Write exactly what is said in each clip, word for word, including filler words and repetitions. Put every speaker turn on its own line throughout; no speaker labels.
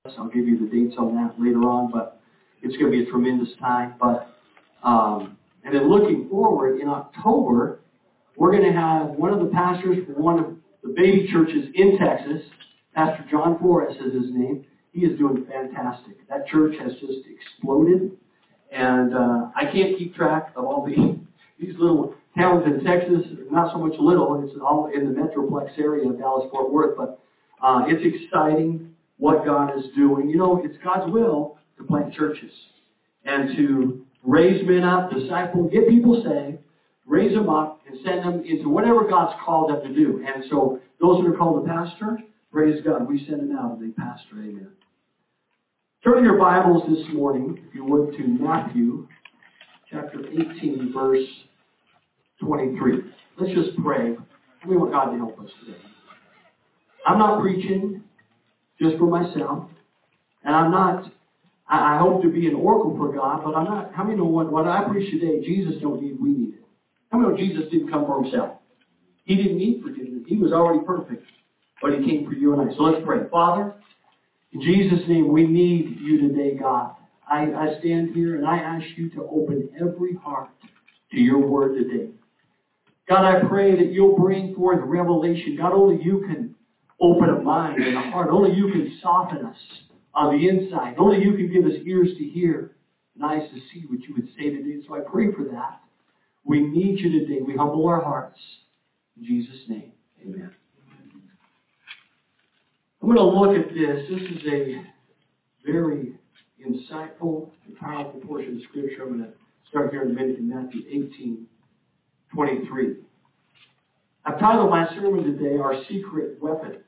I'll give you the dates on that later on, but it's going to be a tremendous time. But um, and then looking forward, in October, we're going to have one of the pastors for one of the baby churches in Texas. Pastor John Flores is his name. He is doing fantastic. That church has just exploded, and uh, I can't keep track of all the, these little towns in Texas. Not so much little; it's all in the metroplex area of Dallas-Fort Worth. But uh, it's exciting what God is doing. You know, it's God's will to plant churches and to raise men up, disciple, get people saved, raise them up, and send them into whatever God's called them to do. And so those that are called a pastor, praise God, we send them out as a pastor. Amen. Turn your Bibles this morning, if you would, to Matthew chapter eighteen, verse twenty-three. Let's just pray. We want God to help us today. I'm not preaching just for myself, and I'm not, I, I hope to be an oracle for God, but I'm not, how many know what, what I preach today, Jesus don't need, we need it. How many know Jesus didn't come for himself? He didn't need forgiveness. He was already perfect, but he came for you and I. So let's pray. Father, in Jesus' name, we need you today, God. I, I stand here and I ask you to open every heart to your word today. God, I pray that you'll bring forth revelation. God, only you can open a mind and a heart. Only you can soften us on the inside. Only you can give us ears to hear and eyes to see what you would say today. So I pray for that. We need you today. We humble our hearts. In Jesus' name, amen. I'm going to look at this. This is a very insightful and powerful portion of Scripture. I'm going to start here in a minute in Matthew eighteen, twenty-three. I've titled my sermon today, Our Secret Weapon.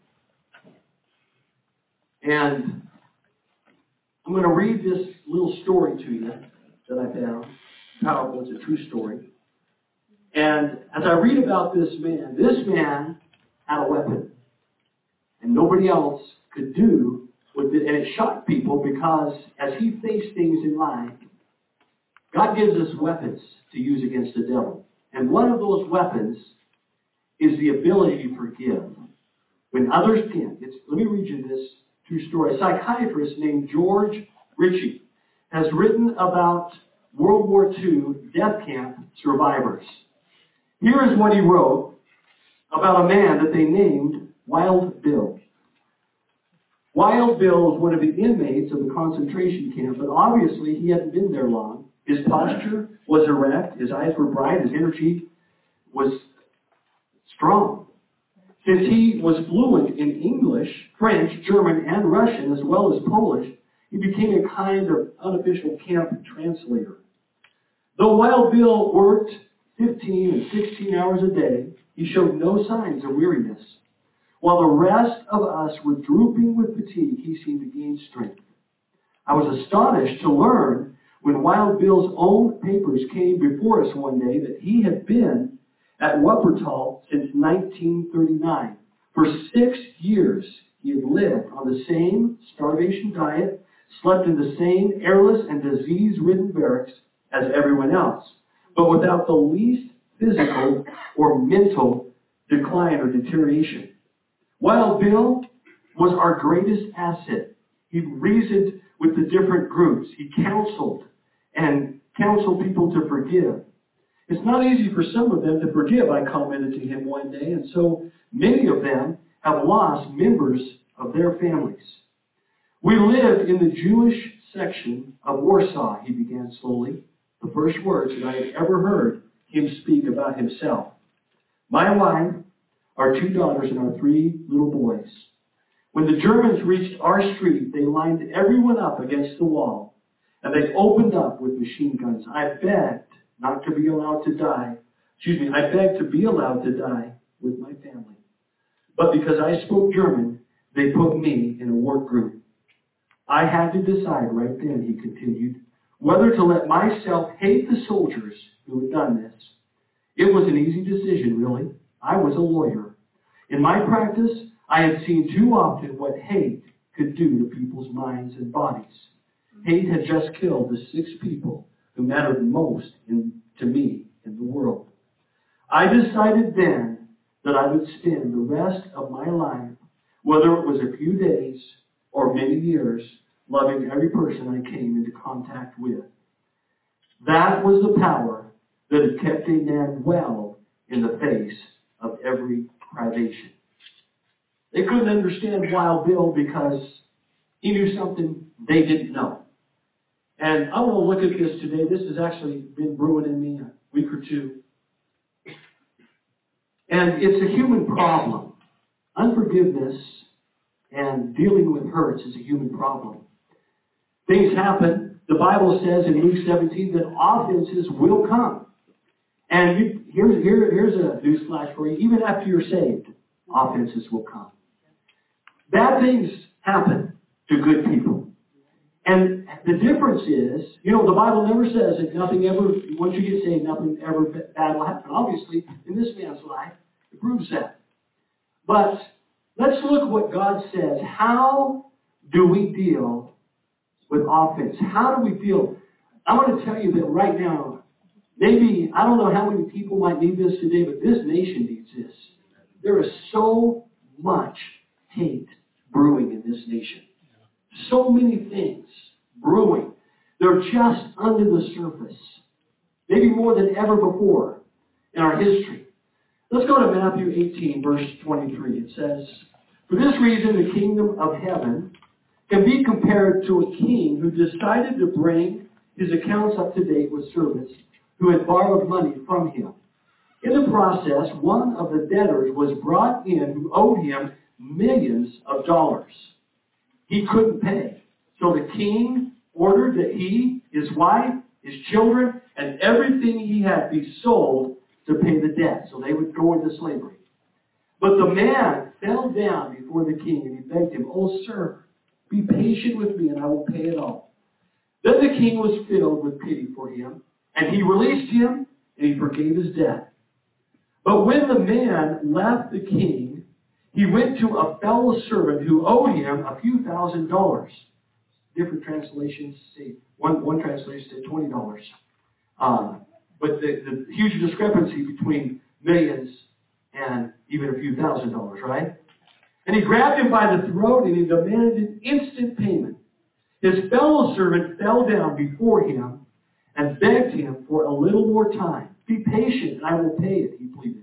And I'm going to read this little story to you that I found. Powerful. It's a true story. And as I read about this man, this man had a weapon. And nobody else could do what it. And it shocked people because as he faced things in life, God gives us weapons to use against the devil. And one of those weapons is the ability to forgive when others can't. It's, let me read you this true story. A psychiatrist named George Ritchie has written about World War Two death camp survivors. Here is what he wrote about a man that they named Wild Bill. Wild Bill was one of the inmates of the concentration camp, but obviously he hadn't been there long. His posture was erect, his eyes were bright, his energy was strong. Since he was fluent in English, French, German, and Russian, as well as Polish, he became a kind of unofficial camp translator. Though Wild Bill worked fifteen and sixteen hours a day, he showed no signs of weariness. While the rest of us were drooping with fatigue, he seemed to gain strength. I was astonished to learn when Wild Bill's own papers came before us one day that he had been at Wuppertal since nineteen thirty-nine. For six years, he had lived on the same starvation diet, slept in the same airless and disease-ridden barracks as everyone else, but without the least physical or mental decline or deterioration. Wild Bill was our greatest asset. He reasoned with the different groups. He counseled and counseled people to forgive. It's not easy for some of them to forgive, I commented to him one day, and so many of them have lost members of their families. We lived in the Jewish section of Warsaw, he began slowly, the first words that I had ever heard him speak about himself. My wife, our two daughters, and our three little boys. When the Germans reached our street, they lined everyone up against the wall, and they opened up with machine guns. I begged not to be allowed to die. Excuse me, I begged to be allowed to die with my family. But because I spoke German, they put me in a work group. I had to decide right then, he continued, whether to let myself hate the soldiers who had done this. It was an easy decision, really. I was a lawyer. In my practice, I had seen too often what hate could do to people's minds and bodies. Hate had just killed the six people who mattered most in, to me in the world. I decided then that I would spend the rest of my life, whether it was a few days or many years, loving every person I came into contact with. That was the power that had kept a man well in the face of every privation. They couldn't understand Wild Bill because he knew something they didn't know. And I want to look at this today. This has actually been brewing in me a week or two. And it's a human problem. Unforgiveness and dealing with hurts is a human problem. Things happen. The Bible says in Luke seventeen that offenses will come. And you, here's, here, here's a newsflash for you. Even after you're saved, offenses will come. Bad things happen to good people. And the difference is, you know, the Bible never says that nothing ever, once you get saved, nothing ever bad will happen. Obviously, in this man's life, it proves that. But let's look at what God says. How do we deal with offense? How do we deal? I want to tell you that right now, maybe, I don't know how many people might need this today, but this nation needs this. There is so much hate brewing in this nation. So many things brewing. They're just under the surface. Maybe more than ever before in our history. Let's go to Matthew eighteen, verse twenty-three. It says, "For this reason, the kingdom of heaven can be compared to a king who decided to bring his accounts up to date with servants who had borrowed money from him. In the process, one of the debtors was brought in who owed him millions of dollars. He couldn't pay. So the king ordered that he, his wife, his children, and everything he had be sold to pay the debt, so they would go into slavery. But the man fell down before the king, and he begged him, 'Oh, sir, be patient with me, and I will pay it all.' Then the king was filled with pity for him, and he released him, and he forgave his debt. But when the man left the king, he went to a fellow servant who owed him a few thousand dollars." Different translations say, one, one translation said twenty dollars. Um, but the, the huge discrepancy between millions and even a few thousand dollars, right? And he grabbed him by the throat and he demanded instant payment. His fellow servant fell down before him and begged him for a little more time. "Be patient and I will pay it," he pleaded.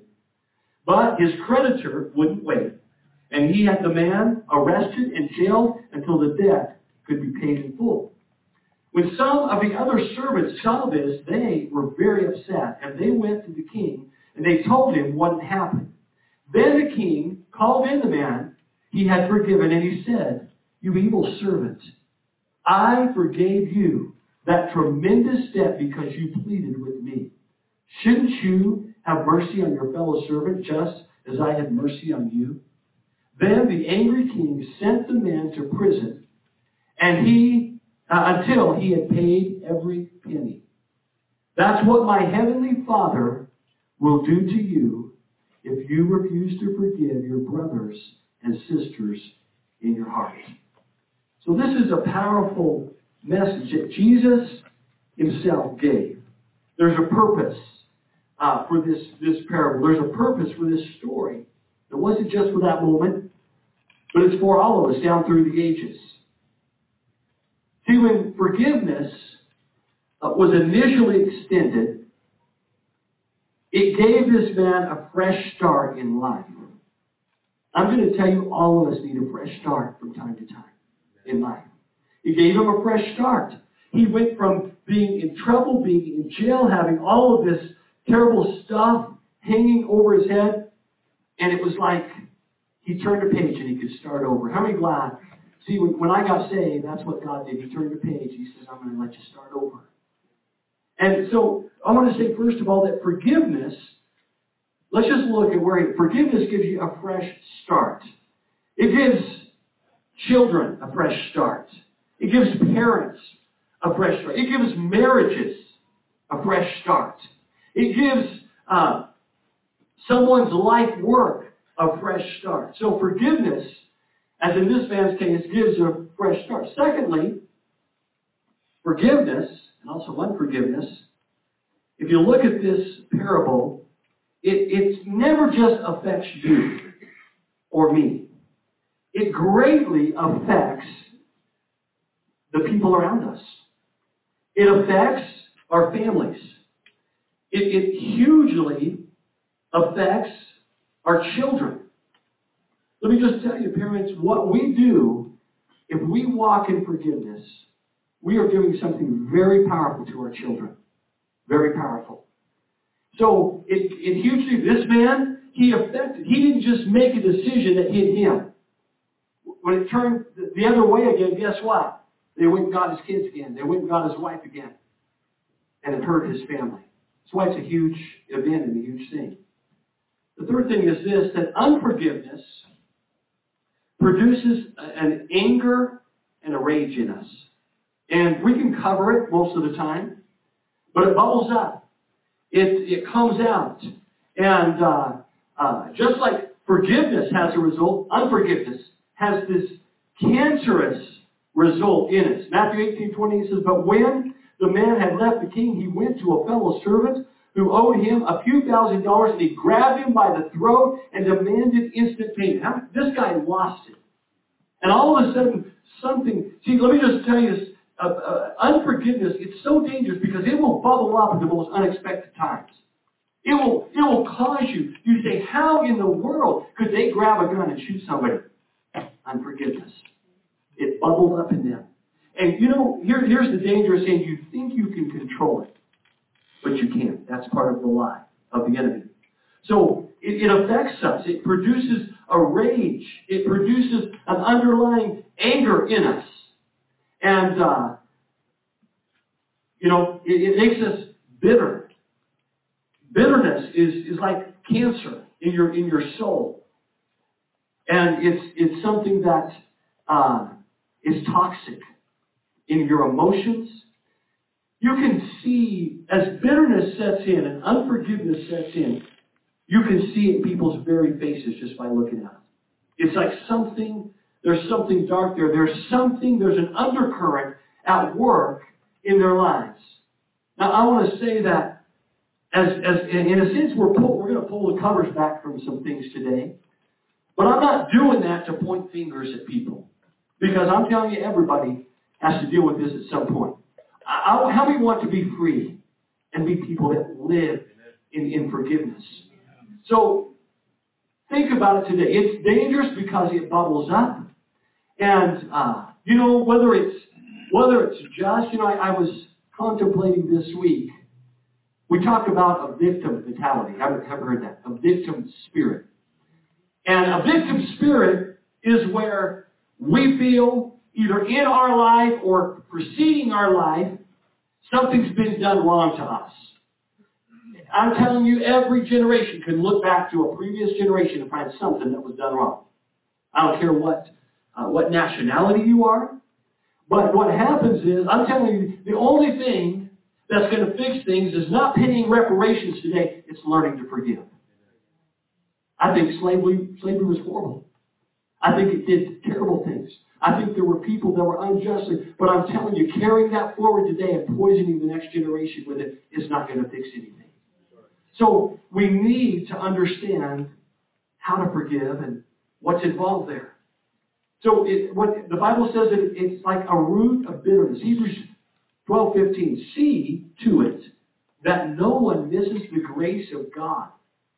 But his creditor wouldn't wait, and he had the man arrested and jailed until the debt could be paid in full. When some of the other servants saw this, they were very upset, and they went to the king, and they told him what had happened. Then the king called in the man he had forgiven, and he said, "You evil servant, I forgave you that tremendous debt because you pleaded with me. Shouldn't you have mercy on your fellow servant just as I had mercy on you?" Then the angry king sent the man to prison, and he uh, until he had paid every penny. That's what my heavenly Father will do to you if you refuse to forgive your brothers and sisters in your heart. So this is a powerful message that Jesus himself gave. There's a purpose uh, for this, this parable. There's a purpose for this story. It wasn't just for that moment, but it's for all of us down through the ages. See, when forgiveness uh, was initially extended, it gave this man a fresh start in life. I'm going to tell you, all of us need a fresh start from time to time in life. It gave him a fresh start. He went from being in trouble, being in jail, having all of this terrible stuff hanging over his head, and it was like he turned a page and he could start over. How many glad? See, when, when I got saved, that's what God did. He turned a page. He says, "I'm going to let you start over." And so I want to say, first of all, that forgiveness, let's just look at where it, forgiveness gives you a fresh start. It gives children a fresh start. It gives parents a fresh start. It gives marriages a fresh start. It gives uh, someone's life work a fresh start. So forgiveness, as in this man's case, gives a fresh start. Secondly, forgiveness, and also unforgiveness, if you look at this parable, it, it never just affects you or me. it greatly affects the people around us. It affects our families. It, it hugely affects our children. Let me just tell you, parents, what we do, if we walk in forgiveness, we are doing something very powerful to our children. Very powerful. So, it, it hugely, this man, he affected, he didn't just make a decision that hit him. When it turned the other way again, guess what? They went and got his kids again. They went and got his wife again. And it hurt his family. That's why it's a huge event and a huge thing. The third thing is this, that unforgiveness produces an anger and a rage in us. And we can cover it most of the time, but it bubbles up. It, it comes out. And uh, uh, just like forgiveness has a result, unforgiveness has this cancerous result in it. Matthew eighteen twenty says, "But when the man had left the king, he went to a fellow servant who owed him a few thousand dollars, and he grabbed him by the throat and demanded instant payment." Now, this guy lost it. And all of a sudden, something... See, let me just tell you this. Uh, uh, unforgiveness, it's so dangerous because it will bubble up at the most unexpected times. It will, it will cause you... You say, how in the world could they grab a gun and shoot somebody? Unforgiveness. It bubbled up in them. And you know, here, here's the dangerous thing. You think you can control it, but you can't. That's part of the lie of the enemy. So it, it affects us. It produces a rage. It produces an underlying anger in us. And, uh, you know, it, it makes us bitter. Bitterness is, is like cancer in your, in your soul. And it's, it's something that uh, is toxic in your emotions. You can see, as bitterness sets in and unforgiveness sets in, you can see it in people's very faces just by looking at them. It's like something, there's something dark there. There's something, there's an undercurrent at work in their lives. Now, I want to say that, as, as in a sense, we're, pull, we're going to pull the covers back from some things today. But I'm not doing that to point fingers at people. Because I'm telling you, everybody has to deal with this at some point. I, I, how many want to be free and be people that live in, in forgiveness? So, think about it today. It's dangerous because it bubbles up. And, uh, you know, whether it's whether it's just, you know, I, I was contemplating this week. We talk about a victim mentality. Have you ever heard that? A victim spirit. And a victim spirit is where we feel either in our life or preceding our life, something's been done wrong to us. I'm telling you, every generation can look back to a previous generation and find something that was done wrong. I don't care what uh, what nationality you are. But what happens is, I'm telling you, the only thing that's going to fix things is not paying reparations today. It's learning to forgive. I think slavery, slavery was horrible. I think it did terrible things. I think there were people that were unjustly, but I'm telling you, carrying that forward today and poisoning the next generation with it is not going to fix anything. So we need to understand how to forgive and what's involved there. So it, what the Bible says that it's like a root of bitterness. Hebrews twelve fifteen. See to it that no one misses the grace of God.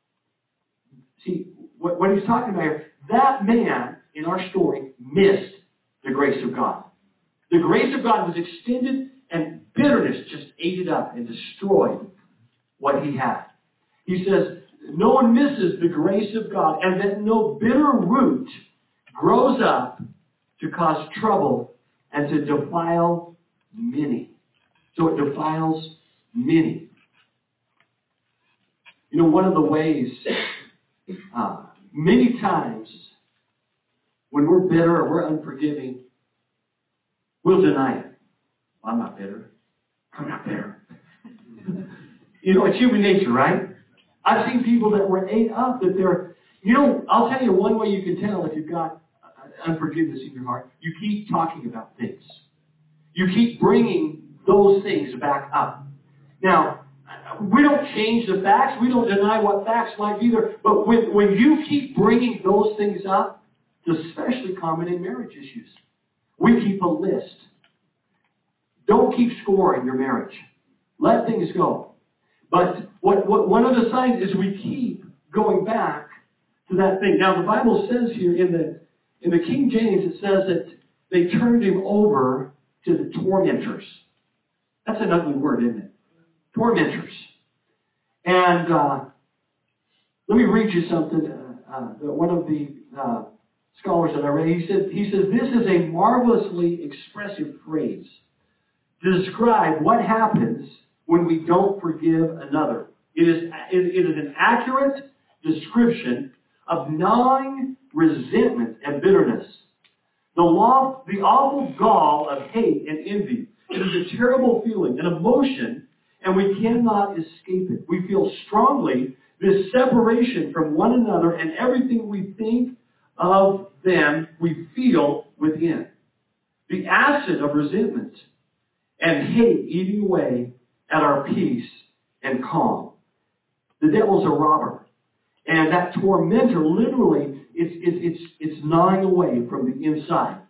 See, what, what he's talking about here, that man in our story missed the grace of God. The grace of God was extended, and bitterness just ate it up and destroyed what he had. He says, no one misses the grace of God, and that no bitter root grows up to cause trouble and to defile many. So it defiles many. You know, one of the ways, uh, many times, when we're bitter or we're unforgiving, we'll deny it. Well, I'm not bitter. I'm not bitter. You know, it's human nature, right? I've seen people that were ate up, that they're, you know, I'll tell you one way you can tell if you've got unforgiveness in your heart. You keep talking about things. You keep bringing those things back up. Now, we don't change the facts. We don't deny what facts might be there. But when, when you keep bringing those things up It's especially common in marriage issues. We keep a list. Don't keep score in your marriage. Let things go. But what, what one of the signs is we keep going back to that thing. Now the Bible says here in the in the King James, it says that they turned him over to the tormentors. That's an ugly word, isn't it? Tormentors. And uh, let me read you something. Uh, uh, one of the uh, scholars that I read, he said, he says, this is a marvelously expressive phrase to describe what happens when we don't forgive another. It is, it, it is an accurate description of gnawing resentment and bitterness. The, law, the awful gall of hate and envy. It is a terrible feeling, an emotion, and we cannot escape it. We feel strongly this separation from one another, and everything we think of them, we feel within. The acid of resentment and hate eating away at our peace and calm. The devil's a robber. And that tormentor, literally, it's, it's, it's, it's gnawing away from the inside.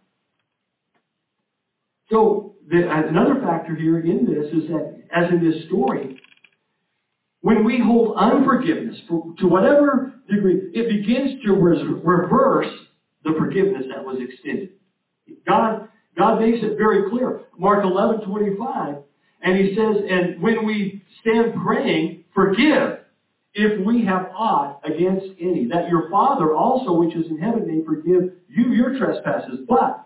So, the, another factor here in this is that, as in this story, when we hold unforgiveness, for, to whatever degree, it begins to res- reverse the forgiveness that was extended. God, God makes it very clear. Mark eleven twenty-five, and he says, and when we stand praying, forgive if we have aught against any, that your Father also, which is in heaven, may forgive you your trespasses. But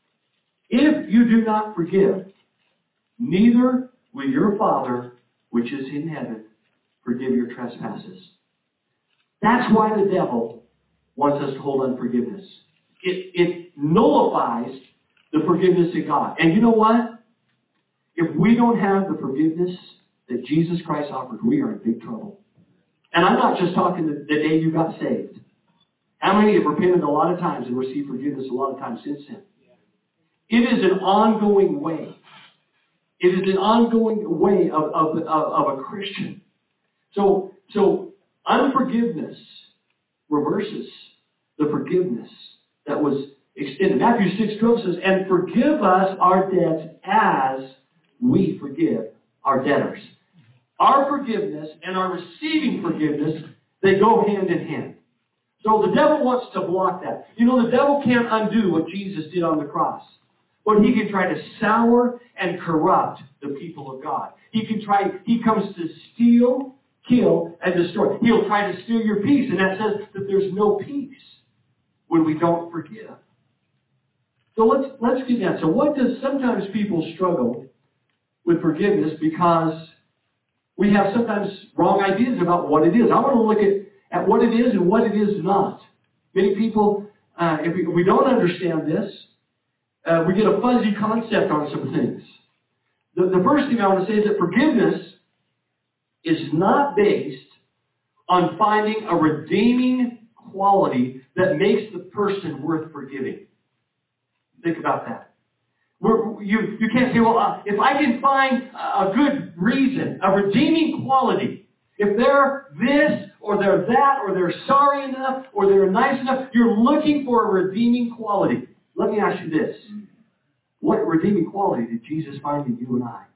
if you do not forgive, neither will your Father, which is in heaven, forgive your trespasses. That's why the devil wants us to hold unforgiveness. It, it nullifies the forgiveness of God. And you know what? If we don't have the forgiveness that Jesus Christ offered, we are in big trouble. And I'm not just talking the, the day you got saved. How many have repented a lot of times and received forgiveness a lot of times since then? It is an ongoing way. It is an ongoing way of, of, of, of a Christian. So, so unforgiveness reverses the forgiveness that was extended. Matthew six twelve says, and forgive us our debts as we forgive our debtors. Our forgiveness and our receiving forgiveness, they go hand in hand. So the devil wants to block that. You know, the devil can't undo what Jesus did on the cross. But he can try to sour and corrupt the people of God. He can try, he comes to steal, kill, and destroy. He'll try to steal your peace. And that says that there's no peace when we don't forgive. So let's, let's get that. So what does, sometimes people struggle with forgiveness because we have sometimes wrong ideas about what it is. I want to look at, at what it is and what it is not. Many people, uh, if, we, if we don't understand this, uh, we get a fuzzy concept on some things. The, the first thing I want to say is that forgiveness is not based on finding a redeeming quality that makes the person worth forgiving. Think about that. We're, you, you can't say, well, uh, if I can find a good reason, a redeeming quality, if they're this or they're that or they're sorry enough or they're nice enough, you're looking for a redeeming quality. Let me ask you this. What redeeming quality did Jesus find in you and I?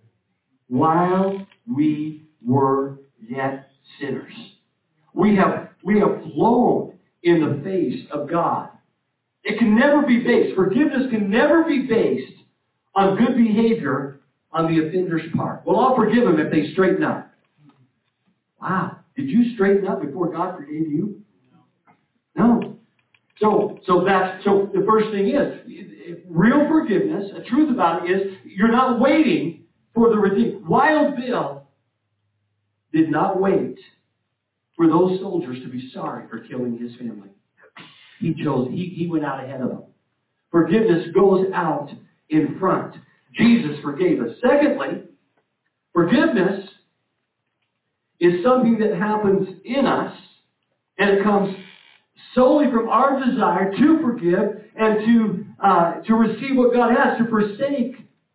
While we were yet sinners. We have, we have flown in the face of God. It can never be based, forgiveness can never be based on good behavior on the offender's part. Well, I'll forgive them if they straighten up. Wow. Did you straighten up before God forgave you? No. So, so that's, so the first thing is, real forgiveness, the truth about it is, you're not waiting for the redeemed. Wild Bill did not wait for those soldiers to be sorry for killing his family. He chose, he, he went out ahead of them. Forgiveness goes out in front. Jesus forgave us. Secondly, forgiveness is something that happens in us, and it comes solely from our desire to forgive and to, uh, to receive what God has, to forsake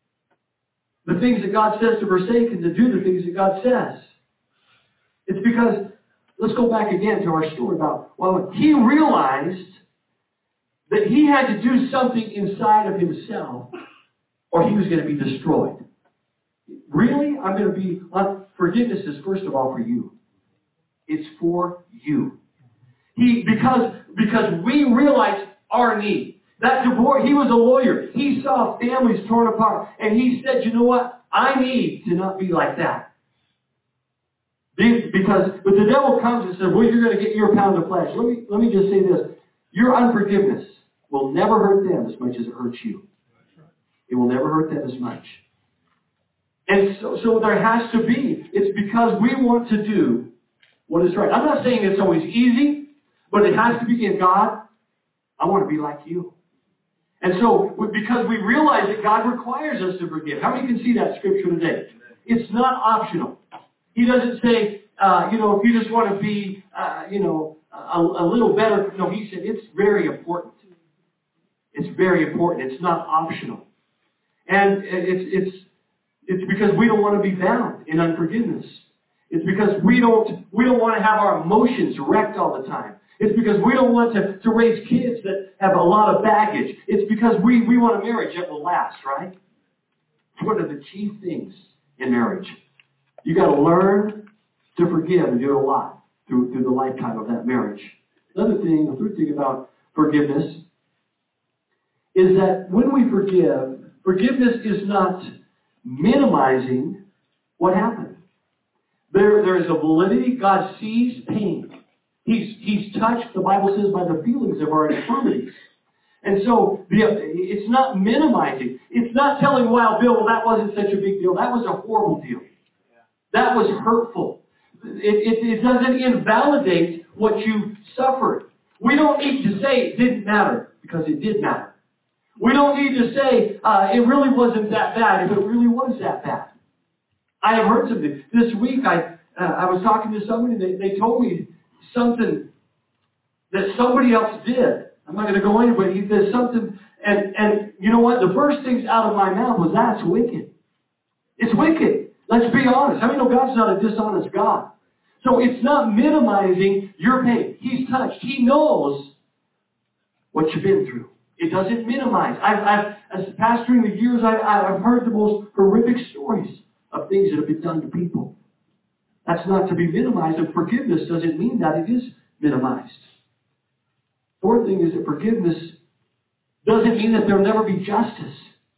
the things that God says to forsake and to do the things that God says. It's because, let's go back again to our story about, well, he realized that he had to do something inside of himself or he was going to be destroyed. Really? I'm going to be... Uh, forgiveness is, first of all, for you. It's for you. He because because we realize our need. That divorce, he was a lawyer. He saw families torn apart. And he said, you know what? I need to not be like that. Because, but the devil comes and says, well, you're going to get your pound of flesh. Let me, let me just say this. Your unforgiveness will never hurt them as much as it hurts you. It will never hurt them as much. And so, so there has to be. It's because we want to do what is right. I'm not saying it's always easy, but it has to be in God. I want to be like you. And so, because we realize that God requires us to forgive. How many can see that scripture today? It's not optional. He doesn't say, uh, you know, if you just want to be, uh, you know, a, a little better. No, he said it's very important. It's very important. It's not optional. And it's it's it's because we don't want to be bound in unforgiveness. It's because we don't we don't want to have our emotions wrecked all the time. It's because we don't want to, to raise kids that have a lot of baggage. It's because we, we want a marriage that will last, right? It's one of the chief things in marriage. You got to learn to forgive and do a lot through, through the lifetime of that marriage. Another thing, the third thing about forgiveness is that when we forgive, forgiveness is not minimizing what happened. There, there is a validity. God sees pain. He's, he's touched, the Bible says, by the feelings of our infirmities. And so the, it's not minimizing. It's not telling Wild Bill, well, that wasn't such a big deal. That was a horrible deal. That was hurtful. It, it, it doesn't invalidate what you suffered. We don't need to say it didn't matter, because it did matter. We don't need to say uh, it really wasn't that bad, if it really was that bad. I have heard something. This week, I uh, I was talking to somebody, they, they told me something that somebody else did. I'm not going to go into it, but he did something, and, and you know what? The first things out of my mouth was, that's wicked. It's wicked. Let's be honest. How many know God's not a dishonest God? So it's not minimizing your pain. He's touched. He knows what you've been through. It doesn't minimize. I've, I've as pastoring the years, I've, I've heard the most horrific stories of things that have been done to people. That's not to be minimized, and forgiveness doesn't mean that it is minimized. Fourth thing is that forgiveness doesn't mean that there'll never be justice.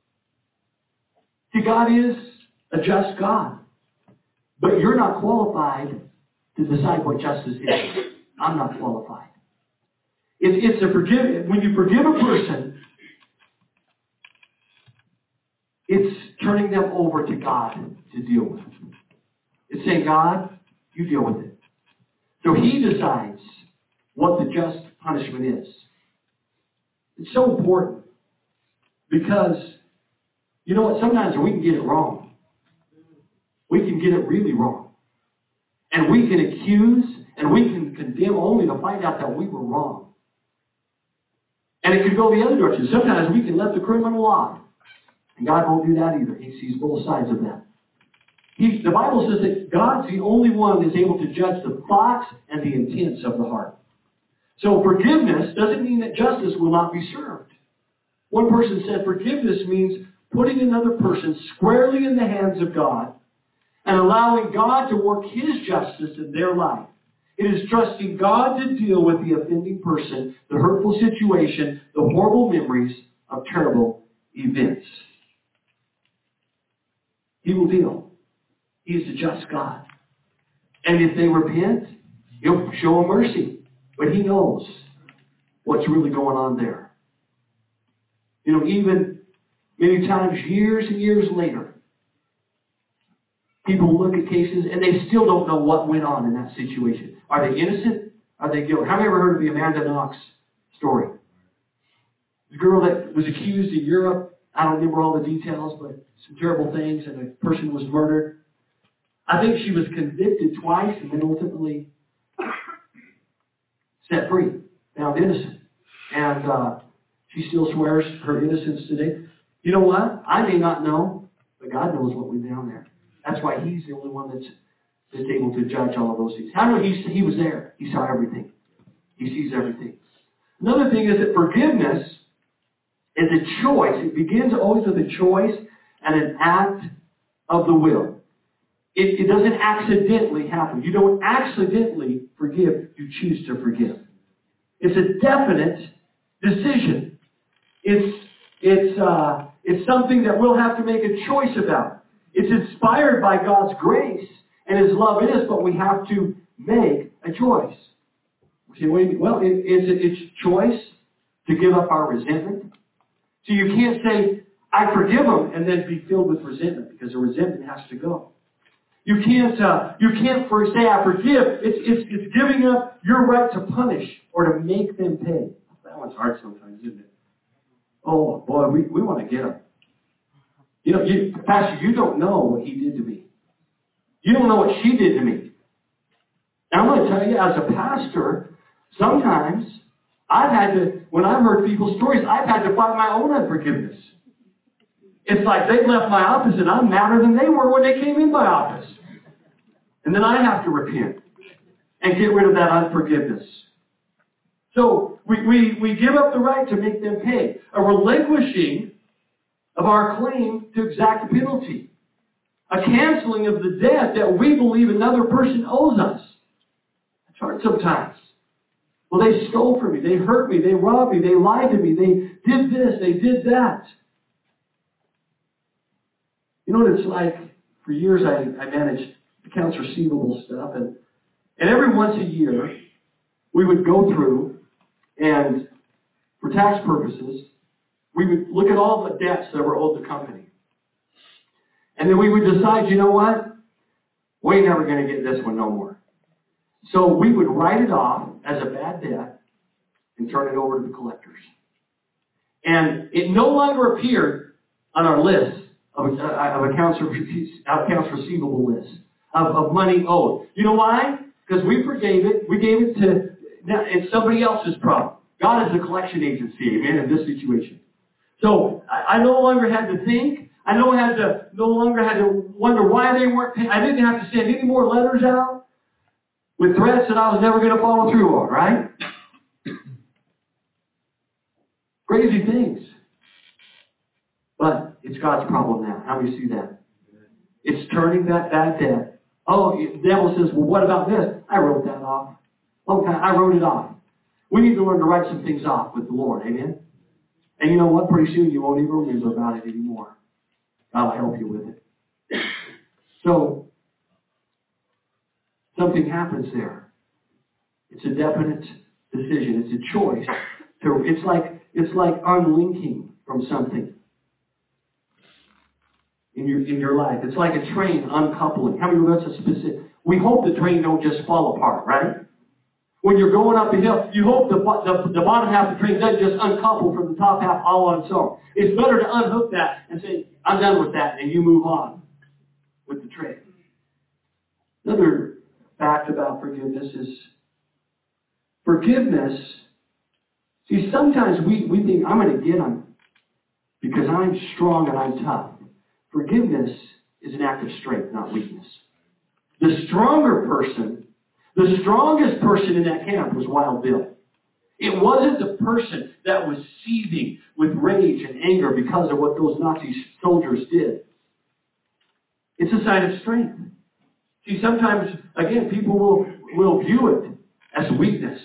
See, God is a just God. But you're not qualified to decide what justice is. I'm not qualified. It, it's a forgive. When you forgive a person, it's turning them over to God to deal with. It's saying, God, you deal with it. So He decides what the just punishment is. It's so important because, you know what, sometimes we can get it wrong. We can get it really wrong. And we can accuse and we can condemn only to find out that we were wrong. And it could go the other direction. Sometimes we can let the criminal off. And God won't do that either. He sees both sides of that. He, the Bible says that God's the only one that's able to judge the thoughts and the intents of the heart. So forgiveness doesn't mean that justice will not be served. One person said forgiveness means putting another person squarely in the hands of God and allowing God to work His justice in their life. It is trusting God to deal with the offending person, the hurtful situation, the horrible memories of terrible events. He will deal. He's a just God. And if they repent, He'll show them mercy. But He knows what's really going on there. You know, even many times, years and years later, people look at cases and they still don't know what went on in that situation. Are they innocent? Are they guilty? Have you ever heard of the Amanda Knox story? The girl that was accused in Europe, I don't remember all the details, but some terrible things, and a person was murdered. I think she was convicted twice and then ultimately set free, found innocent. And uh, she still swears her innocence today. You know what? I may not know, but God knows what went down there. That's why He's the only one that's, that's able to judge all of those things. How do he, he was there. He saw everything. He sees everything. Another thing is that forgiveness is a choice. It begins always with a choice and an act of the will. It, it doesn't accidentally happen. You don't accidentally forgive. You choose to forgive. It's a definite decision. It's, it's, uh, it's something that we'll have to make a choice about. It's inspired by God's grace and His love in us, but we have to make a choice. Okay, wait, well, it, it's, it's choice to give up our resentment. So you can't say, I forgive them, and then be filled with resentment, because the resentment has to go. You can't, uh, you can't for, say, I forgive. It's, it's, it's giving up your right to punish or to make them pay. That one's hard sometimes, isn't it? Oh, boy, we, we want to get them. You know, you, Pastor, you don't know what he did to me. You don't know what she did to me. And I'm going to tell you, as a pastor, sometimes I've had to, when I've heard people's stories, I've had to fight my own unforgiveness. It's like they left my office and I'm madder than they were when they came in my office. And then I have to repent and get rid of that unforgiveness. So we, we, we give up the right to make them pay. A relinquishing of our claim to exact a penalty. A canceling of the debt that we believe another person owes us. It's hard sometimes. Well, they stole from me. They hurt me. They robbed me. They lied to me. They did this. They did that. You know what it's like? For years I, I managed accounts receivable stuff. And, and every once a year, we would go through and, for tax purposes, we would look at all the debts that were owed the company. And then we would decide, you know what? We ain't never going to get this one no more. So we would write it off as a bad debt and turn it over to the collectors. And it no longer appeared on our list of, uh, of accounts, accounts receivable lists of, of money owed. You know why? Because we forgave it. We gave it to, it's somebody else's problem. God is a collection agency, amen, in this situation. So I, I no longer had to think. I no had to no longer had to wonder why they weren't paying. I didn't have to send any more letters out with threats that I was never going to follow through on, right? Crazy things. But it's God's problem now. How do you see that? It's turning that bad debt. Oh, the devil says, well, what about this? I wrote that off. Okay, I wrote it off. We need to learn to write some things off with the Lord. Amen? And you know what? Pretty soon you won't even remember about it anymore. God will help you with it. So, something happens there. It's a definite decision. It's a choice. To, it's like it's like unlinking from something in your in your life. It's like a train uncoupling. How many of us are specific? We hope the train don't just fall apart, right? When you're going up the hill, you hope the, the, the bottom half of the train doesn't just uncouple from the top half all on its own. It's better to unhook that and say, I'm done with that, and you move on with the train. Another fact about forgiveness is forgiveness. See, sometimes we, we think, I'm going to get them because I'm strong and I'm tough. Forgiveness is an act of strength, not weakness. The stronger person The strongest person in that camp was Wild Bill. It wasn't the person that was seething with rage and anger because of what those Nazi soldiers did. It's a sign of strength. See, sometimes, again, people will, will view it as weakness.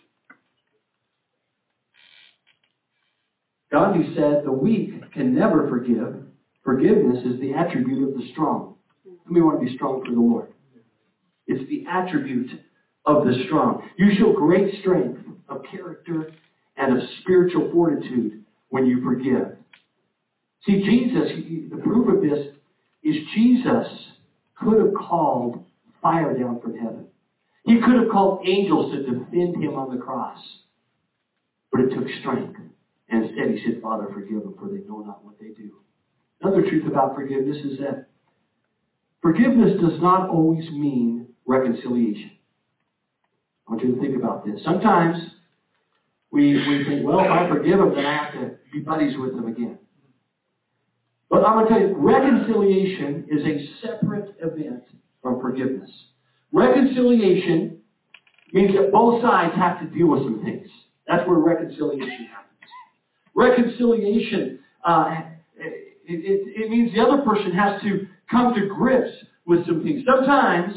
Gandhi said, the weak can never forgive. Forgiveness is the attribute of the strong. And we want to be strong for the Lord. It's the attribute of the strong. You show great strength of character and of spiritual fortitude when you forgive. See, Jesus, the proof of this is Jesus could have called fire down from heaven. He could have called angels to defend him on the cross. But it took strength. And instead he said, Father, forgive them, for they know not what they do. Another truth about forgiveness is that forgiveness does not always mean reconciliation. I want you to think about this. Sometimes we, we think, well, if I forgive them, then I have to be buddies with them again. But I'm going to tell you, reconciliation is a separate event from forgiveness. Reconciliation means that both sides have to deal with some things. That's where reconciliation happens. Reconciliation, uh, it, it, it means the other person has to come to grips with some things. Sometimes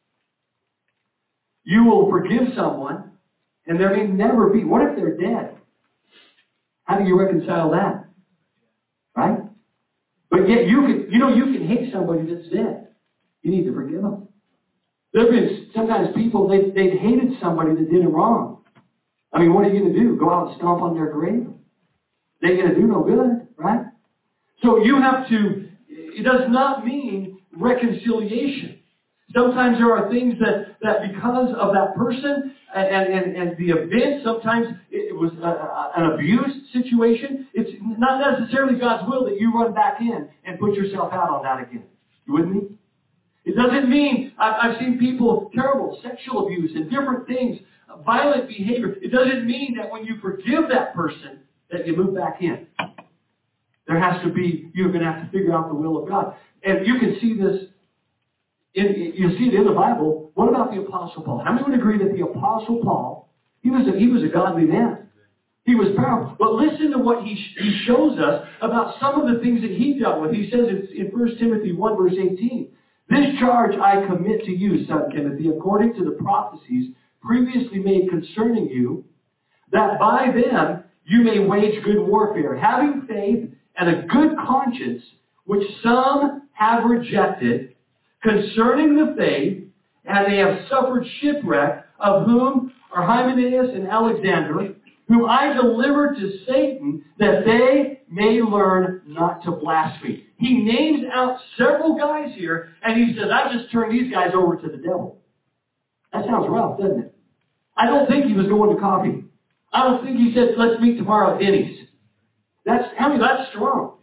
you will forgive someone, and there may never be. What if they're dead? How do you reconcile that? Right? But yet you can, you know, you can hate somebody that's dead. You need to forgive them. There have been sometimes people, they, they've hated somebody that did them wrong. I mean, what are you going to do? Go out and stomp on their grave? They ain't going to do no good, right? So you have to, it does not mean reconciliation. Sometimes there are things that, that because of that person and, and, and the event, sometimes it was a, a, an abuse situation. It's not necessarily God's will that you run back in and put yourself out on that again. You with me? It doesn't mean, I've, I've seen people, terrible sexual abuse and different things, violent behavior. It doesn't mean that when you forgive that person that you move back in. There has to be, you're going to have to figure out the will of God. And you can see this, in, you see it in the Bible. What about the Apostle Paul? How many would agree that the Apostle Paul, he was a, he was a godly man? He was powerful. But listen to what he, he shows us about some of the things that he dealt with. He says in, in First Timothy one, verse eighteen, "This charge I commit to you, son Timothy, according to the prophecies previously made concerning you, that by them you may wage good warfare, having faith and a good conscience, which some have rejected, concerning the faith, and they have suffered shipwreck, of whom are Hymenaeus and Alexander, whom I delivered to Satan, that they may learn not to blaspheme." He names out several guys here, and he says, I just turned these guys over to the devil. That sounds rough, doesn't it? I don't think he was going to coffee. I don't think he said, let's meet tomorrow at Denny's. That's, I mean, that's strong.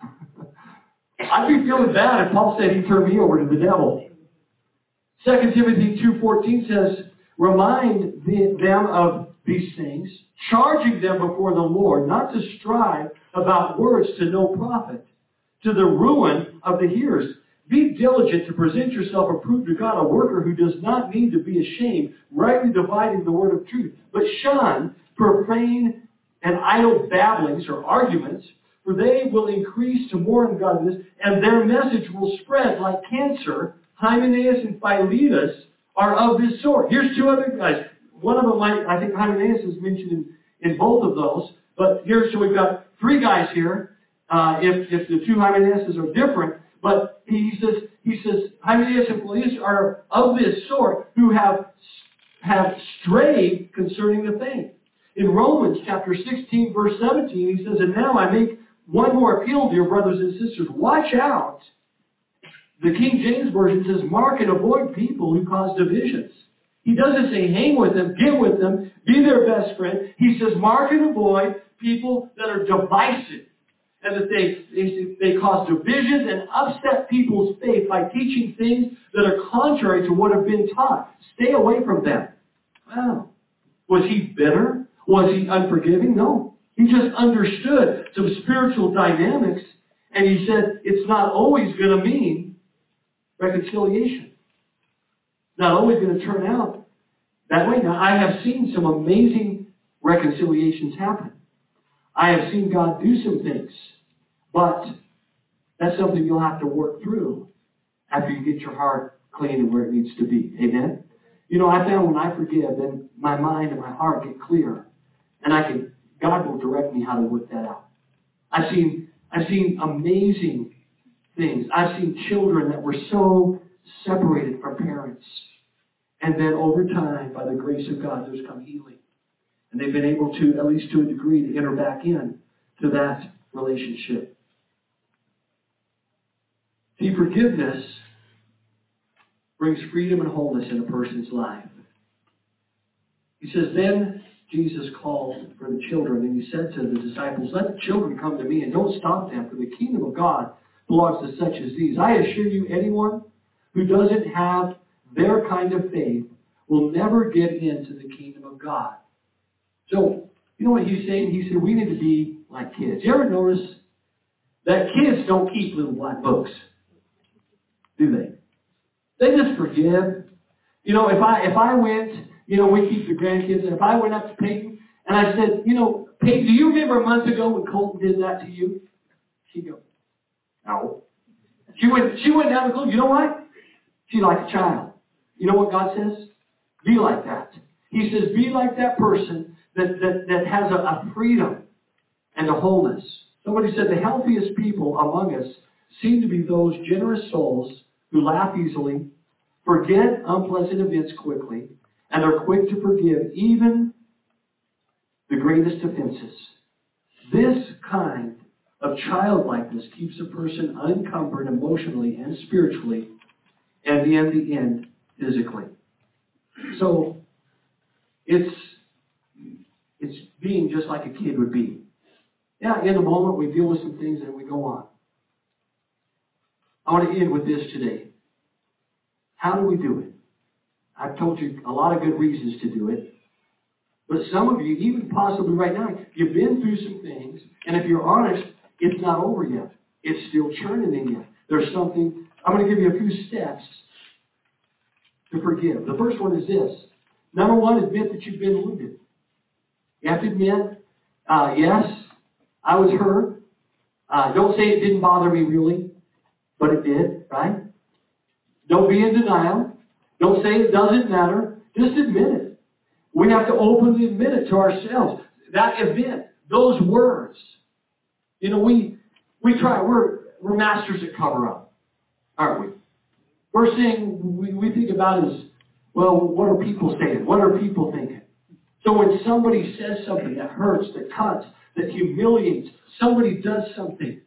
I'd be feeling bad if Paul said he turned me over to the devil. Second Timothy two fourteen says, "Remind the, them of these things, charging them before the Lord not to strive about words to no profit, to the ruin of the hearers. Be diligent to present yourself approved to God, a worker who does not need to be ashamed, rightly dividing the word of truth. But shun profane and idle babblings or arguments, for they will increase to more ungodliness, and their message will spread like cancer. Hymenaeus and Philetus are of this sort." Here's two other guys. One of them, might, I think Hymenaeus is mentioned in, in both of those. But here, so we've got three guys here. Uh, if, if the two Hymenaeuses are different, but he says, he says, Hymenaeus and Philetus are of this sort, who have, have strayed concerning the faith. In Romans chapter sixteen, verse seventeen, he says, "And now I make one more appeal, dear brothers and sisters. Watch out." The King James Version says, "Mark and avoid people who cause divisions." He doesn't say hang with them, get with them, be their best friend. He says mark and avoid people that are divisive, and that they, they, they cause divisions and upset people's faith by teaching things that are contrary to what have been taught. Stay away from them. Wow. Was he bitter? Was he unforgiving? No. He just understood some spiritual dynamics, and he said it's not always going to mean reconciliation. Not always going to turn out that way. Now, I have seen some amazing reconciliations happen. I have seen God do some things, but that's something you'll have to work through after you get your heart clean and where it needs to be. Amen? You know, I found when I forgive, then my mind and my heart get clear, and I can, God will direct me how to work that out. I've seen, I've seen amazing things. I've seen children that were so separated from parents, and then over time, by the grace of God, there's come healing. And they've been able to, at least to a degree, to enter back in to that relationship. See, forgiveness brings freedom and wholeness in a person's life. He says, "Then Jesus called for the children, and he said to the disciples, 'Let the children come to me, and don't stop them, for the kingdom of God belongs to such as these. I assure you, anyone who doesn't have their kind of faith will never get into the kingdom of God.'" So, you know what he's saying? He said, we need to be like kids. You ever notice that kids don't keep little black books? Do they? They just forgive. You know, if I if I went, you know, we keep the grandkids, and if I went up to Peyton And I said, you know, Kate, do you remember a month ago when Colton did that to you? She goes, no. She went, she went down the clothes. You know what? She's like a child. You know what God says? Be like that. He says, be like that person that, that, that has a, a freedom and a wholeness. Somebody said the healthiest people among us seem to be those generous souls who laugh easily, forget unpleasant events quickly, and are quick to forgive even the greatest offenses. This kind of childlikeness keeps a person unencumbered emotionally and spiritually, and in the end, physically. So, it's it's being just like a kid would be. Yeah, in the moment we deal with some things and we go on. I want to end with this today. How do we do it? I've told you a lot of good reasons to do it. But some of you, even possibly right now, you've been through some things, and if you're honest, it's not over yet. It's still churning in you. There's something, I'm going to give you a few steps to forgive. The first one is this. Number one, admit that you've been wounded. You have to admit, uh, yes, I was hurt. Uh, don't say it didn't bother me really, but it did, right? Don't be in denial. Don't say it doesn't matter. Just admit it. We have to openly admit it to ourselves. That event, those words. You know, we we try, we're, we're masters at cover up, aren't we? First thing we, we think about is, well, what are people saying? What are people thinking? So when somebody says something that hurts, that cuts, that humiliates, somebody does something,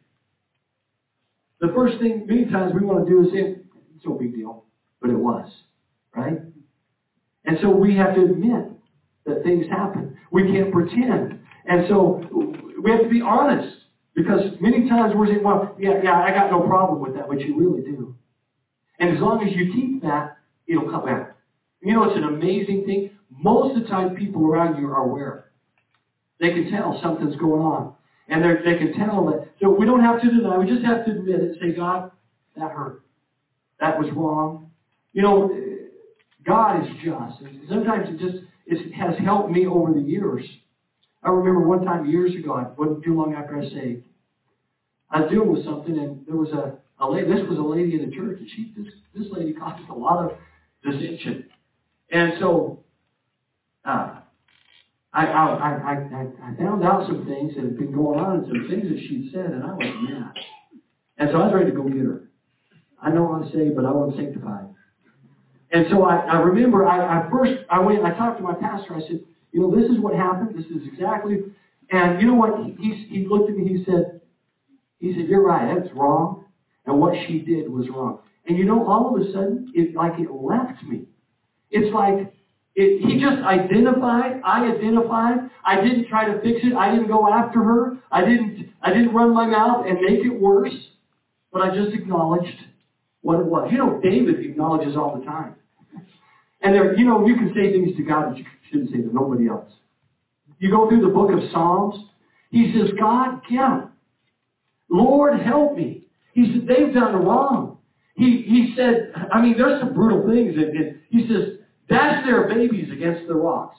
the first thing many times we want to do is say, it's no big deal, but it was, right? And so we have to admit that things happen. We can't pretend. And so we have to be honest, because many times we're saying, well, yeah, yeah, I got no problem with that, but you really do. And as long as you keep that, it'll come back. You know, it's an amazing thing. Most of the time, people around you are aware. They can tell something's going on. And they can tell that. So we don't have to deny. We just have to admit it. Say, God, that hurt. That was wrong. You know, God is just. And sometimes it just it has helped me over the years. I remember one time years ago, it wasn't too long after I saved, I was dealing with something, and there was a, a lady, this was a lady in the church, and she, this, this lady caused a lot of dissension. And so, uh, I, I, I, I, I found out some things that had been going on, and some things that she'd said, and I was mad. And so I was ready to go get her. I know I'm saved, but I wasn't sanctified. And so I, I remember, I, I first, I went, I talked to my pastor, I said, you know, this is what happened, this is exactly, and you know what, he, he, he looked at me, he said, he said, you're right, that's wrong, and what she did was wrong. And you know, all of a sudden, it like it left me. It's like, it, he just identified, I identified, I didn't try to fix it, I didn't go after her, I didn't, I didn't run my mouth and make it worse, but I just acknowledged what it was. You know, David acknowledges all the time. And there, you know, you can say things to God that you shouldn't say to nobody else. You go through the book of Psalms, he says, God, yeah, Lord, help me. He said, they've done wrong. He he said, I mean, there's some brutal things. And, and he says, dash their babies against the rocks.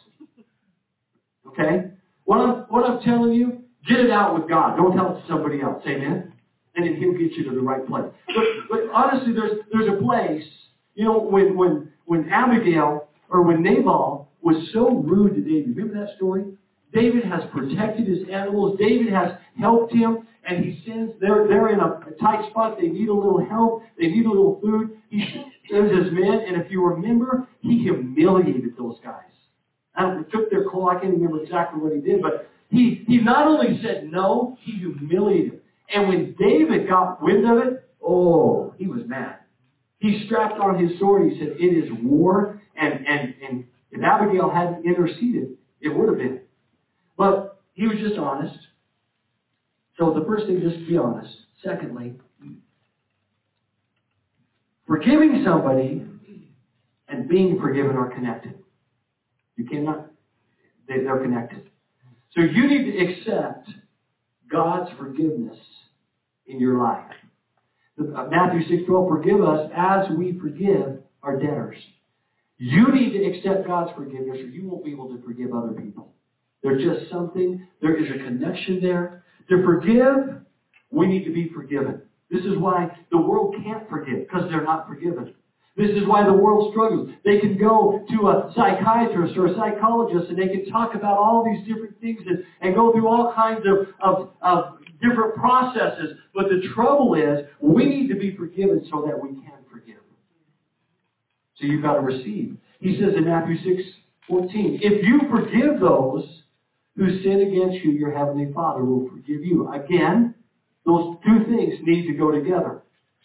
Okay? What I'm, what I'm telling you, get it out with God. Don't tell it to somebody else. Amen? And then he'll get you to the right place. But, but honestly, there's there's a place, you know, when, when, when Abigail, or when Nabal was so rude to David. Remember that story? David has protected his animals. David has helped him. And he sends, they're, they're in a, a tight spot. They need a little help. They need a little food. He sends his men. And if you remember, he humiliated those guys. I don't, he took their clothes. I can't remember exactly what he did. But he, he not only said no, he humiliated them. And when David got wind of it, oh, he was mad. He strapped on his sword. He said, it is war. And, and, and if Abigail hadn't interceded, it would have been. But he was just honest. So the first thing, just be honest. Secondly, forgiving somebody and being forgiven are connected. You cannot, they, they're connected. So you need to accept God's forgiveness in your life. Matthew six twelve, forgive us as we forgive our debtors. You need to accept God's forgiveness or you won't be able to forgive other people. There's just something, there is a connection there. To forgive, we need to be forgiven. This is why the world can't forgive, because they're not forgiven. This is why the world struggles. They can go to a psychiatrist or a psychologist and they can talk about all these different things and, and go through all kinds of, of, of different processes. But the trouble is, we need to be forgiven so that we can forgive. So you've got to receive. He says in Matthew six fourteen, if you forgive those who sin against you, your heavenly Father will forgive you. Again, those two things need to go together.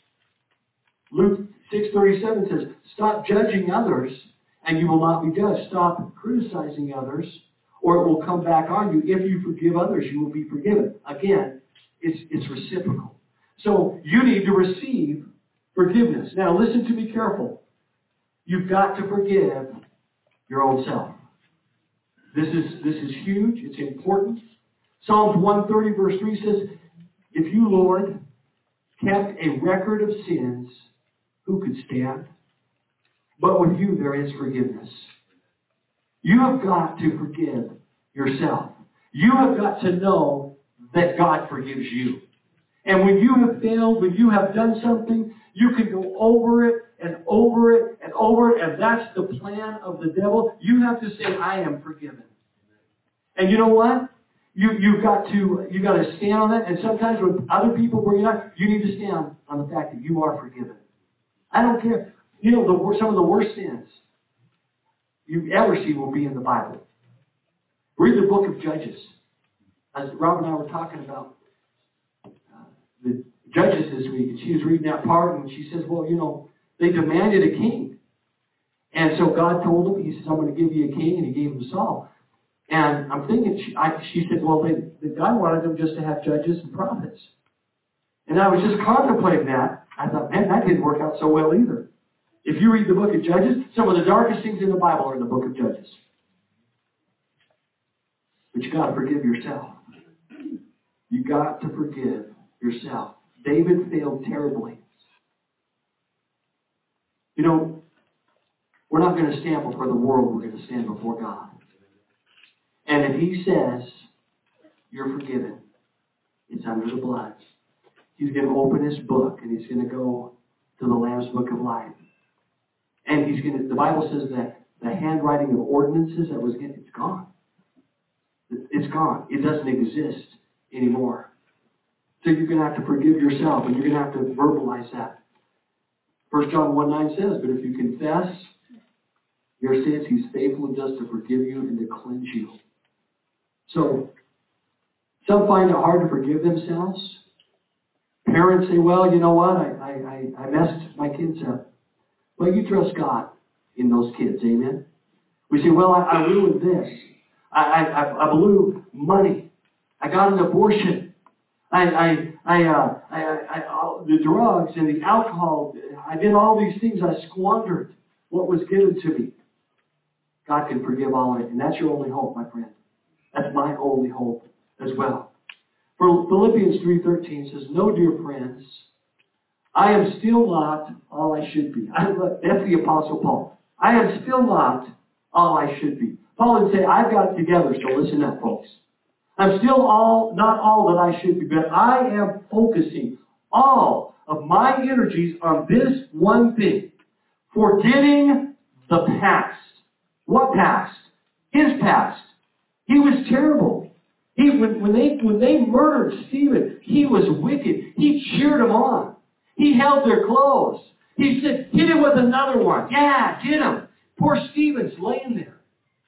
Luke six thirty-seven says, stop judging others and you will not be judged. Stop criticizing others or it will come back on you. If you forgive others, you will be forgiven. Again, it's, it's reciprocal. So you need to receive forgiveness. Now listen to me careful. You've got to forgive your own self. This is, this is huge. It's important. Psalms one thirty verse three says, if you, Lord, kept a record of sins, who could stand? But with you there is forgiveness. You have got to forgive yourself. You have got to know that God forgives you. And when you have failed, when you have done something, you can go over it and over it and over it, and that's the plan of the devil. You have to say, I am forgiven. And you know what? You, you've got to you've got to stand on that. And sometimes when other people bring it up, you need to stand on the fact that you are forgiven. I don't care. You know, the, some of the worst sins you ever see will be in the Bible. Read the book of Judges. As Rob and I were talking about uh, the Judges this week, and she was reading that part, and she says, well, you know, they demanded a king. And so God told him, he says, I'm going to give you a king, and he gave him Saul. And I'm thinking, she, I, she said, well, they, the God wanted them just to have judges and prophets. And I was just contemplating that. I thought, man, that didn't work out so well either. If you read the book of Judges, some of the darkest things in the Bible are in the book of Judges. But you got to forgive yourself. You got to forgive yourself. David failed terribly. You know, we're not going to stand before the world. We're going to stand before God. And if he says, you're forgiven, it's under the blood. He's going to open his book and he's going to go to the Lamb's Book of Life. And he's going to, the Bible says that the handwriting of ordinances that was given, it's gone. It's gone. It doesn't exist anymore. So you're going to have to forgive yourself and you're going to have to verbalize that. First John one nine says, but if you confess your sins, he's faithful and just to forgive you and to cleanse you. So, some find it hard to forgive themselves. Parents say, well, you know what, I, I, I messed my kids up. Well, you trust God in those kids, amen? We say, well, I, I ruined this. I, I, I blew money. I got an abortion. I, I, I, uh, I, I, I, the drugs and the alcohol, I did all these things. I squandered what was given to me. God can forgive all of it, and that's your only hope, my friend. That's my only hope as well. For Philippians three thirteen says, no, dear friends, I am still not all I should be. I, that's the Apostle Paul. I am still not all I should be. Paul would say, I've got it together, so listen up, folks. I'm still all not all that I should be, but I am focusing all of my energies on this one thing. Forgetting the past. What past? His past. He was terrible. He, when, when, they, when they murdered Stephen, he was wicked. He cheered them on. He held their clothes. He said, hit him with another one. Yeah, get him. Poor Stephen's laying there,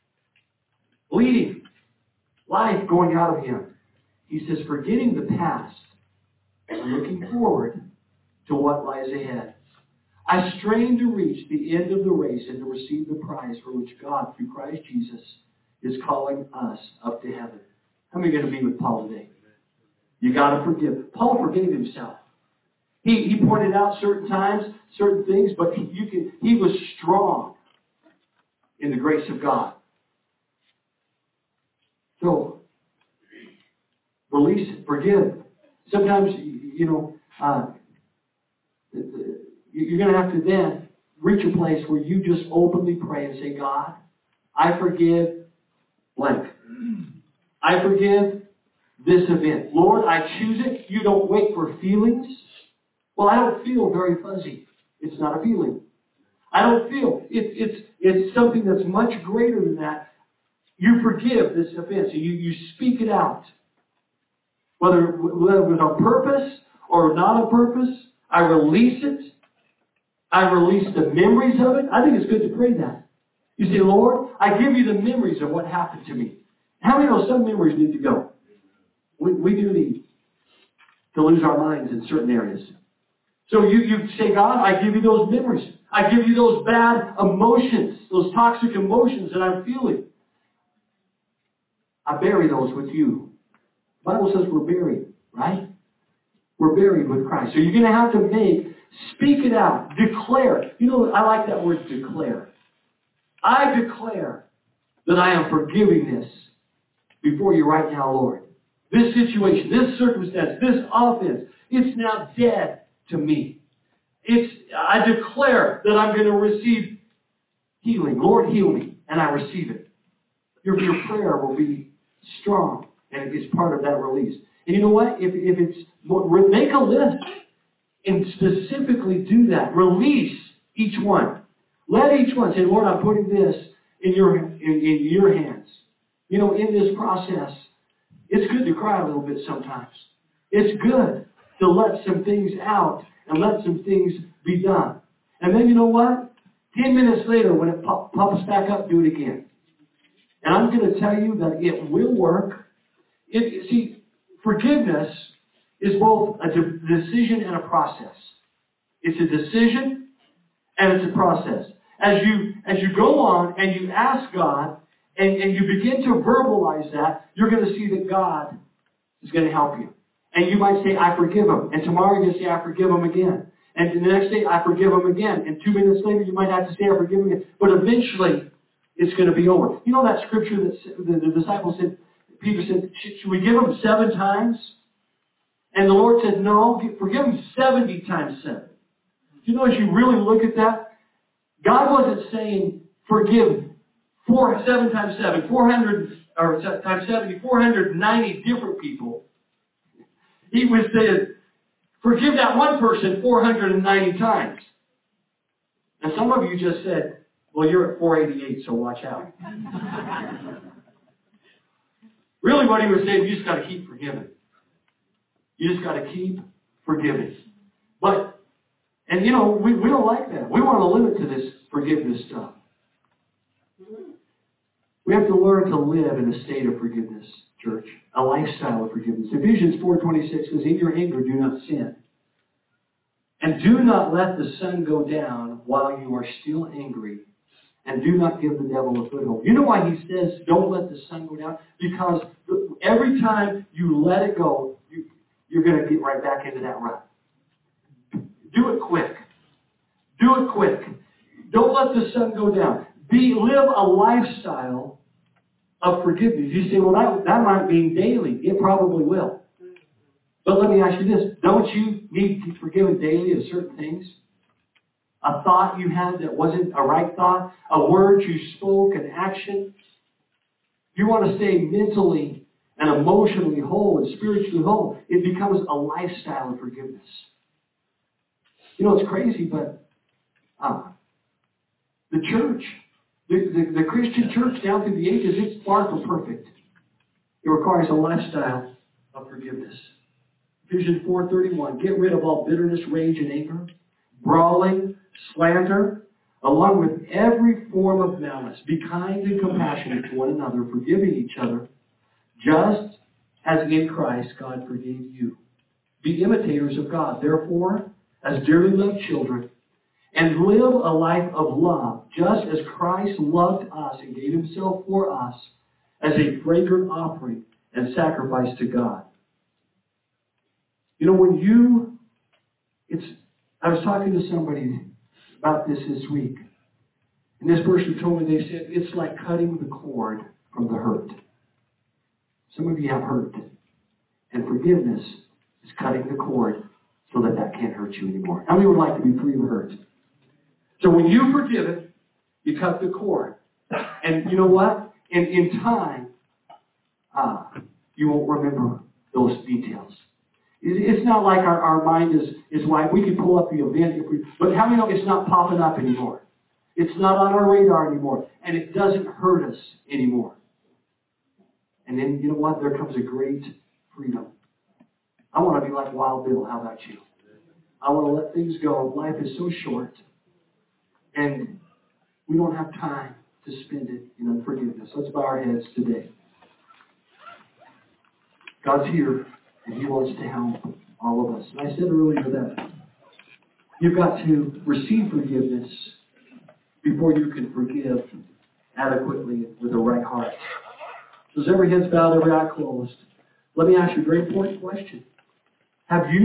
bleeding, life going out of him. He says, forgetting the past and looking forward to what lies ahead. I strain to reach the end of the race and to receive the prize for which God, through Christ Jesus, is calling us up to heaven. How many are going to be with Paul today? You got to forgive. Paul forgave himself. He, he pointed out certain times, certain things, but he, you can, he was strong in the grace of God. So, release it, forgive. Sometimes, you know, uh, you're going to have to then reach a place where you just openly pray and say, God, I forgive blank. I forgive this event. Lord, I choose it. You don't wait for feelings. Well, I don't feel very fuzzy. It's not a feeling. I don't feel. It, it's, it's something that's much greater than that. You forgive this offense. You, you speak it out. Whether, whether with a purpose or not a purpose, I release it. I release the memories of it. I think it's good to pray that. You say, Lord, I give you the memories of what happened to me. How many know some memories need to go? We, we do need to lose our minds in certain areas. So you, you say, God, I give you those memories. I give you those bad emotions, those toxic emotions that I'm feeling. I bury those with you. The Bible says we're buried, right? We're buried with Christ. So you're going to have to make, speak it out, declare. You know, I like that word declare. I declare that I am forgiving this before you right now, Lord. This situation, this circumstance, this offense, it's now dead to me. It's, I declare that I'm going to receive healing. Lord, heal me, and I receive it. Your, your prayer will be strong, and it's part of that release. And you know what? If, if it's, make a list and specifically do that. Release each one. Let each one say, Lord, I'm putting this in your, in, in your hands. You know, in this process, it's good to cry a little bit sometimes. It's good to let some things out and let some things be done. And then you know what? Ten minutes later, when it pop, pops back up, do it again. And I'm going to tell you that it will work. It, see, forgiveness is both a de- decision and a process. It's a decision and it's a process. As you, as you go on and you ask God and, and you begin to verbalize that, you're going to see that God is going to help you. And you might say, I forgive him. And tomorrow you're going to say, I forgive him again. And the next day, I forgive him again. And two minutes later, you might have to say, I forgive him again. But eventually, it's going to be over. You know that scripture that the, the disciples said, Peter said, should we give him seven times? And the Lord said, no, forgive him seventy times seven. You know, as you really look at that, God wasn't saying, forgive four, seven times seven, four hundred, or times seventy, four hundred ninety different people. He was saying, forgive that one person four hundred ninety times. And some of you just said, well, you're at four eighty-eight, so watch out. Really what he was saying, you just got to keep forgiving. You just got to keep forgiving. But, and you know, we, we don't like that. We want to limit to this forgiveness stuff. We have to learn to live in a state of forgiveness, church. A lifestyle of forgiveness. Ephesians four twenty-six says, in your anger do not sin. And do not let the sun go down while you are still angry. And do not give the devil a foothold. You know why he says don't let the sun go down? Because every time you let it go, you, you're going to get right back into that rut. Do it quick. Do it quick. Don't let the sun go down. Be, live a lifestyle of forgiveness. You say, well, that, that might mean daily. It probably will. But let me ask you this. Don't you need to be forgiven daily of certain things? A thought you had that wasn't a right thought? A word you spoke, an action? You want to stay mentally and emotionally whole and spiritually whole. It becomes a lifestyle of forgiveness. You know, it's crazy, but uh, the church, the, the, the Christian church down through the ages, it's far from perfect. It requires a lifestyle of forgiveness. Ephesians four thirty-one, get rid of all bitterness, rage, and anger, brawling, slander, along with every form of malice. Be kind and compassionate to one another, forgiving each other, just as in Christ God forgave you. Be imitators of God, therefore, as dearly loved children, and live a life of love, just as Christ loved us and gave himself for us as a fragrant offering and sacrifice to God. You know, when you, it's, I was talking to somebody about this this week, and this person told me, they said, it's like cutting the cord from the hurt. Some of you have hurt, and forgiveness is cutting the cord so that that can't hurt you anymore. How many would like to be free of hurt? So when you forgive it, you cut the cord. And you know what? In, in time, uh, you won't remember those details. It's not like our, our mind is, is wide. We can pull up the event, if we, but how many know it's not popping up anymore? It's not on our radar anymore. And it doesn't hurt us anymore. And then, you know what? There comes a great freedom. I want to be like Wild Bill. How about you? I want to let things go. Life is so short. And we don't have time to spend it in unforgiveness. Let's bow our heads today. God's here, and He wants to help all of us. And I said earlier that you've got to receive forgiveness before you can forgive adequately with the right heart. So as every head's bowed, every eye closed, let me ask you a very important question. Have you